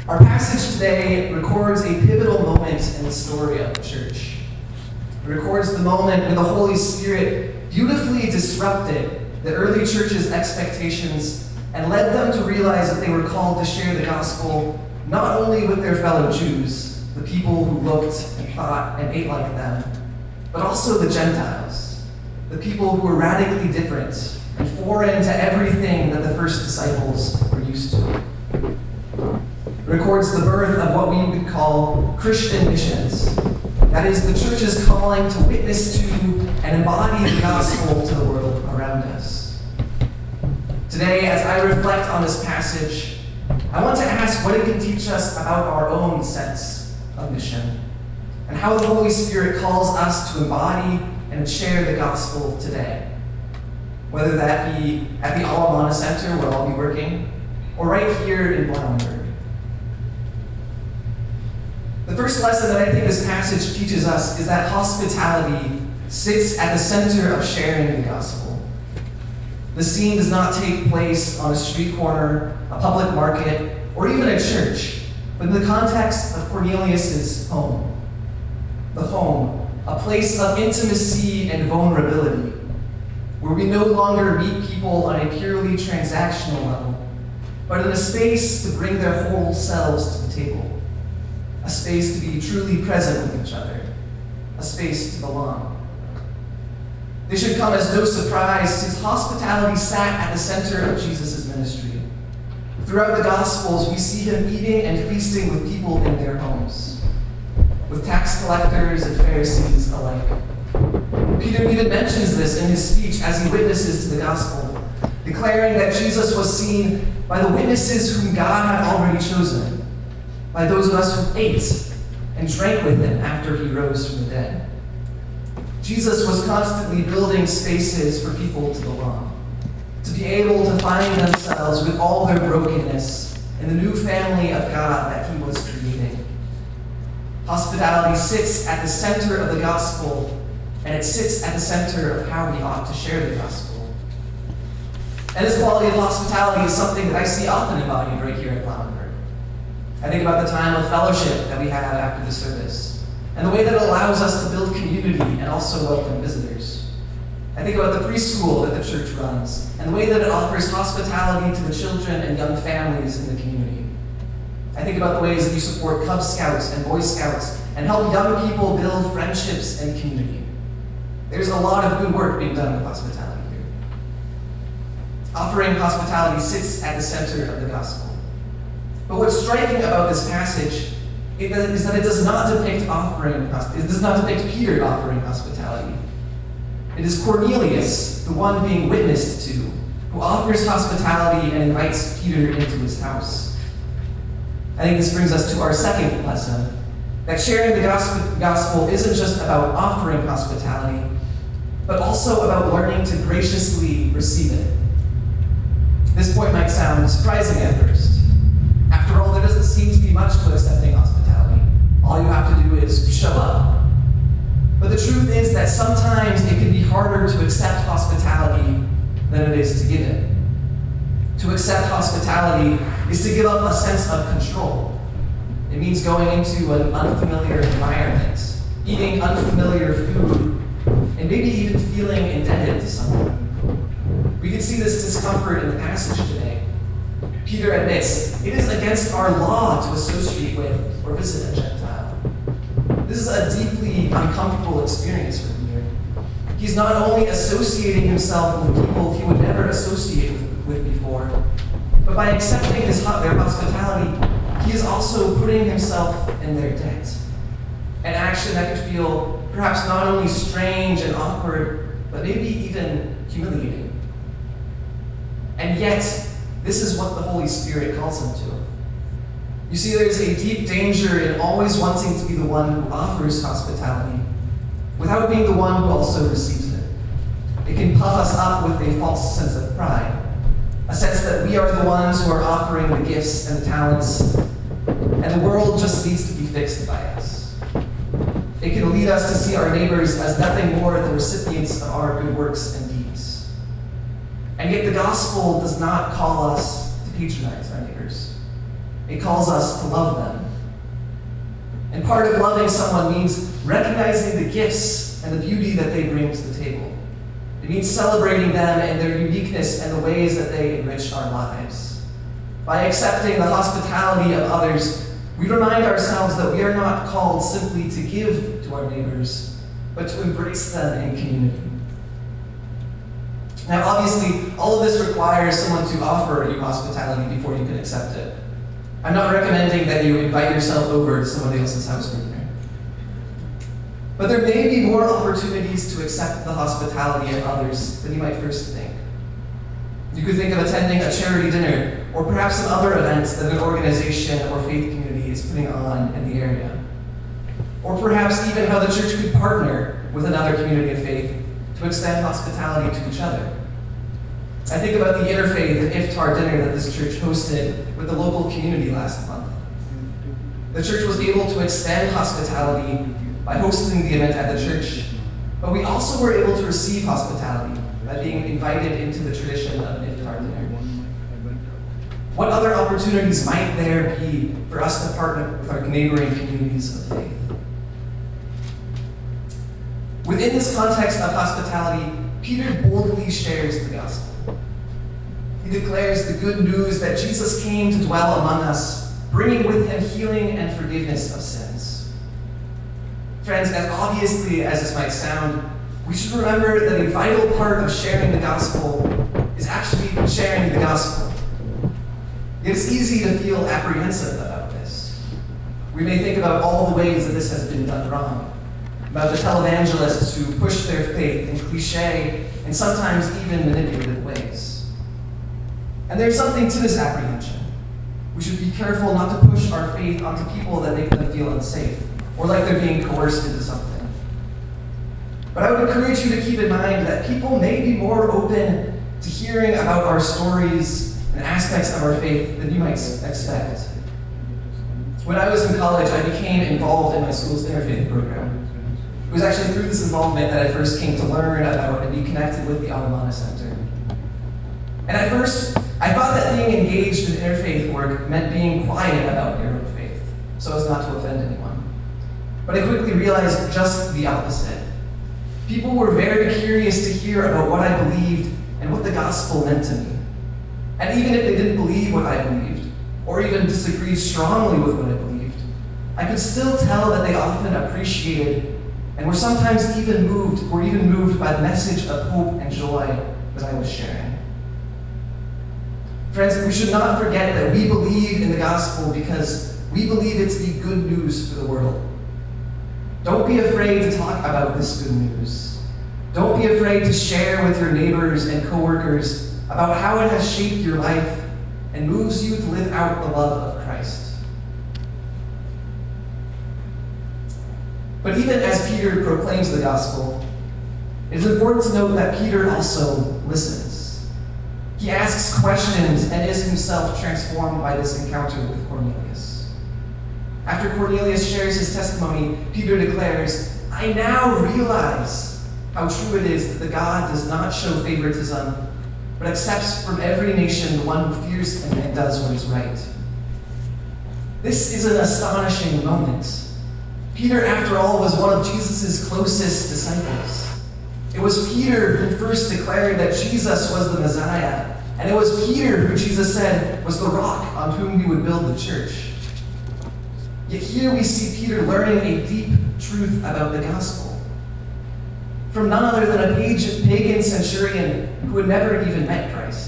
Our passage today records a pivotal moment in the story of the church. It records the moment when the Holy Spirit beautifully disrupted the early church's expectations and led them to realize that they were called to share the gospel not only with their fellow Jews, the people who looked and thought and ate like them, but also the Gentiles, the people who were radically different and foreign to everything that the first disciples were used to. It records the birth of what we would call Christian missions. That is, the church's calling to witness to and embody the gospel to the world around us. Today, as I reflect on this passage, I want to ask what it can teach us about our own sense of mission and how the Holy Spirit calls us to embody and share the gospel today. Whether that be at the Alamana Center where I'll be working, or right here in Blountberg. The first lesson that I think this passage teaches us is that hospitality sits at the center of sharing the gospel. The scene does not take place on a street corner, a public market, or even a church, but in the context of Cornelius' home. The home, a place of intimacy and vulnerability, where we no longer meet people on a purely transactional level, but in a space to bring their whole selves to the table, a space to be truly present with each other, a space to belong. This should come as no surprise, since hospitality sat at the center of Jesus' ministry. Throughout the Gospels, we see him eating and feasting with people in their homes, with tax collectors and Pharisees alike. Peter even mentions this in his speech as he witnesses to the gospel, declaring that Jesus was seen by the witnesses whom God had already chosen, by those of us who ate and drank with him after he rose from the dead. Jesus was constantly building spaces for people to belong, to be able to find themselves with all their brokenness in the new family of God that he was creating. Hospitality sits at the center of the gospel, and it sits at the center of how we ought to share the gospel. And this quality of hospitality is something that I see often embodied right here at Blountberg. I think about the time of fellowship that we have after the service, and the way that it allows us to build community and also welcome visitors. I think about the preschool that the church runs, and the way that it offers hospitality to the children and young families in the community. I think about the ways that you support Cub Scouts and Boy Scouts and help young people build friendships and community. There's a lot of good work being done with hospitality here. Offering hospitality sits at the center of the gospel. But what's striking about this passage is that it does not depict Peter offering hospitality. It is Cornelius, the one being witnessed to, who offers hospitality and invites Peter into his house. I think this brings us to our second lesson, that sharing the gospel isn't just about offering hospitality, but also about learning to graciously receive it. This point might sound surprising at first. After all, there doesn't seem to be much to accepting hospitality. All you have to do is show up. But the truth is that sometimes it can be harder to accept hospitality than it is to give it. To accept hospitality is to give up a sense of control. It means going into an unfamiliar environment, eating unfamiliar food, and maybe even feeling indebted to someone. We can see this discomfort in the passage today. Peter admits, it is against our law to associate with or visit a Gentile. This is a deeply uncomfortable experience for Peter. He's not only associating himself with people he would never associate with before, but by accepting their hospitality, he is also putting himself in their debt. An action that could feel perhaps not only strange and awkward, but maybe even humiliating. And yet, this is what the Holy Spirit calls him to. You see, there's a deep danger in always wanting to be the one who offers hospitality, without being the one who also receives it. It can puff us up with a false sense of pride, a sense that we are the ones who are offering the gifts and the talents, and the world just needs to be fixed by us. It can lead us to see our neighbors as nothing more than recipients of our good works and deeds. And yet the gospel does not call us to patronize our neighbors. It calls us to love them. And part of loving someone means recognizing the gifts and the beauty that they bring to the table. It means celebrating them and their uniqueness and the ways that they enrich our lives. By accepting the hospitality of others, we remind ourselves that we are not called simply to give to our neighbors, but to embrace them in community. Now, obviously, all of this requires someone to offer you hospitality before you can accept it. I'm not recommending that you invite yourself over to somebody else's house for dinner. But there may be more opportunities to accept the hospitality of others than you might first think. You could think of attending a charity dinner, or perhaps some other events that an organization or faith community is putting on in the area. Or perhaps even how the church could partner with another community of faith to extend hospitality to each other. I think about the interfaith and iftar dinner that this church hosted with the local community last month. The church was able to extend hospitality by hosting the event at the church, but we also were able to receive hospitality by being invited into the tradition of an iftar dinner. What other opportunities might there be for us to partner with our neighboring communities of faith? Within this context of hospitality, Peter boldly shares the gospel. He declares the good news that Jesus came to dwell among us, bringing with him healing and forgiveness of sins. Friends, as obviously as this might sound, we should remember that a vital part of sharing the gospel is actually sharing the gospel. It's easy to feel apprehensive about this. We may think about all the ways that this has been done wrong, about the televangelists who push their faith in cliche and sometimes even manipulative ways. And there's something to this apprehension. We should be careful not to push our faith onto people that make them feel unsafe, or like they're being coerced into something. But I would encourage you to keep in mind that people may be more open to hearing about our stories and aspects of our faith than you might expect. When I was in college, I became involved in my school's interfaith program. It was actually through this involvement that I first came to learn about and be connected with the Alamana Center. And at first, I thought that being engaged in interfaith work meant being quiet about your own faith, so as not to offend anyone. But I quickly realized just the opposite. People were very curious to hear about what I believed and what the gospel meant to me. And even if they didn't believe what I believed, or even disagreed strongly with what I believed, I could still tell that they often appreciated and were sometimes even moved by the message of hope and joy that I was sharing. Friends, we should not forget that we believe in the gospel because we believe it to be good news for the world. Don't be afraid to talk about this good news. Don't be afraid to share with your neighbors and coworkers about how it has shaped your life and moves you to live out the love of Christ. But even as Peter proclaims the gospel, it is important to note that Peter also listens. He asks questions and is himself transformed by this encounter with Cornelius. After Cornelius shares his testimony, Peter declares, "I now realize how true it is that the God does not show favoritism, but accepts from every nation the one who fears him and does what is right." This is an astonishing moment. Peter, after all, was one of Jesus' closest disciples. It was Peter who first declared that Jesus was the Messiah, and it was Peter who Jesus said was the rock on whom he would build the church. Yet here we see Peter learning a deep truth about the gospel from none other than a pagan centurion who had never even met Christ.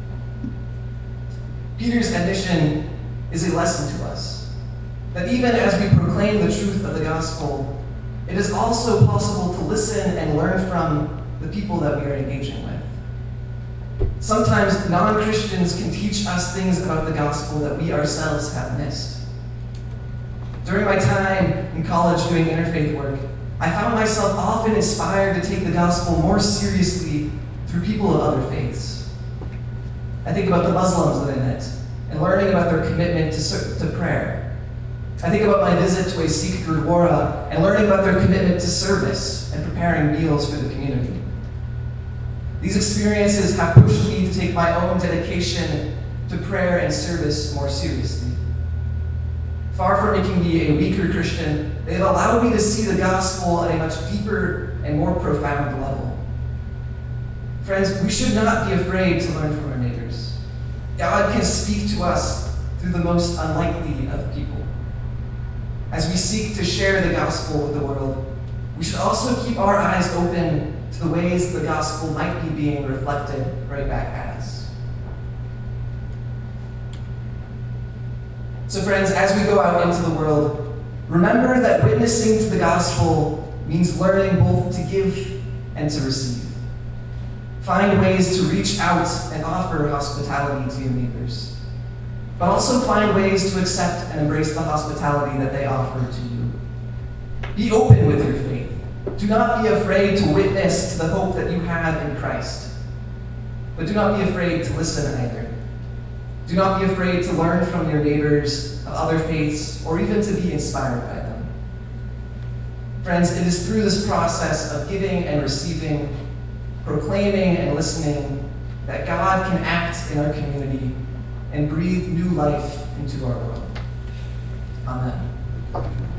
Peter's admission is a lesson to us, that even as we proclaim the truth of the gospel, it is also possible to listen and learn from the people that we are engaging with. Sometimes non-Christians can teach us things about the gospel that we ourselves have missed. During my time in college doing interfaith work, I found myself often inspired to take the gospel more seriously through people of other faiths. I think about the Muslims that I met and learning about their commitment to prayer. I think about my visit to a Sikh Gurdwara and learning about their commitment to service and preparing meals for the community. These experiences have pushed me to take my own dedication to prayer and service more seriously. Far from making me a weaker Christian, they have allowed me to see the gospel at a much deeper and more profound level. Friends, we should not be afraid to learn from our neighbors. God can speak to us through the most unlikely of people. As we seek to share the gospel with the world, we should also keep our eyes open to the ways the gospel might be being reflected right back at us. So friends, as we go out into the world, remember that witnessing to the gospel means learning both to give and to receive. Find ways to reach out and offer hospitality to your neighbors, but also find ways to accept and embrace the hospitality that they offer to you. Be open with your faith. Do not be afraid to witness to the hope that you have in Christ, but do not be afraid to listen either. Do not be afraid to learn from your neighbors of other faiths or even to be inspired by them. Friends, it is through this process of giving and receiving, proclaiming and listening, that God can act in our community and breathe new life into our world. Amen.